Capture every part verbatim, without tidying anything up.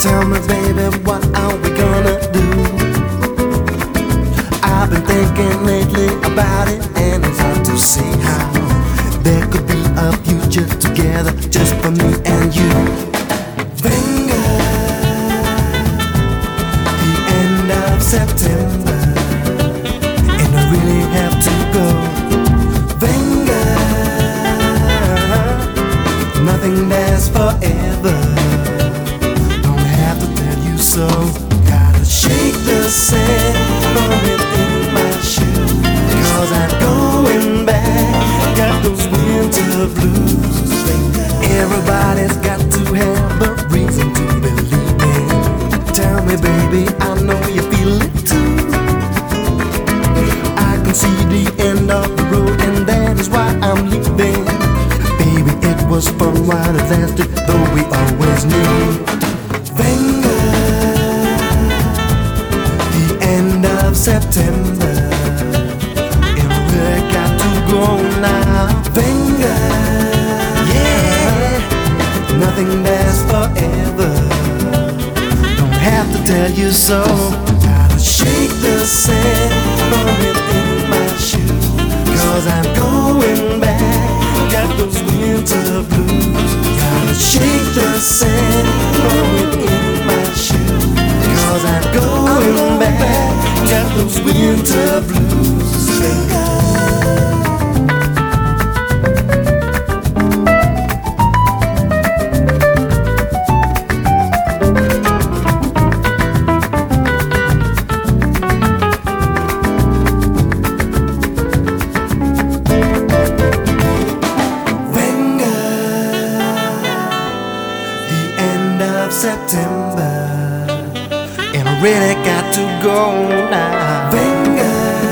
Tell me, baby, what are we gonna do? I've been thinking lately about it, and it's hard to see how there could be a future together just for me and you. Venga, the end of September, and I really have to go. Venga, nothing lasts forever. So, gotta shake the sand from within my shoe, cause I'm going back, got those winter blues. Everybody's got to have a reason to believe in. Tell me, baby, I know you feel it too. I can see the end of the road, and that is why I'm leaving. Baby, it was fun while it lasted, though we always knew. Venga, September, and we got to go now. Venga, yeah, nothing lasts forever. Don't have to tell you so. Gotta shake the sand from within my shoe, cause I'm going back, got those winter blues. Gotta shake the sand from within my shoe, cause I'm going back, got those winter blues. Venga, the end of September, and I really got to go now. Venga,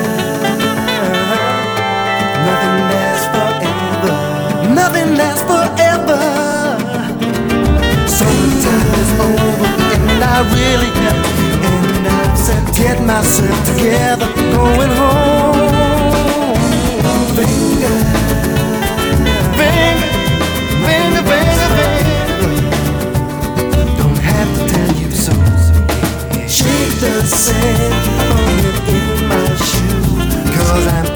nothing lasts forever. Nothing lasts forever. Summertime is over, and I really have to end up set, get myself together, going home. Venga, venga, venga, venga, venga. Don't have to tell you so. Shake the sand from within my shoe, cause I'm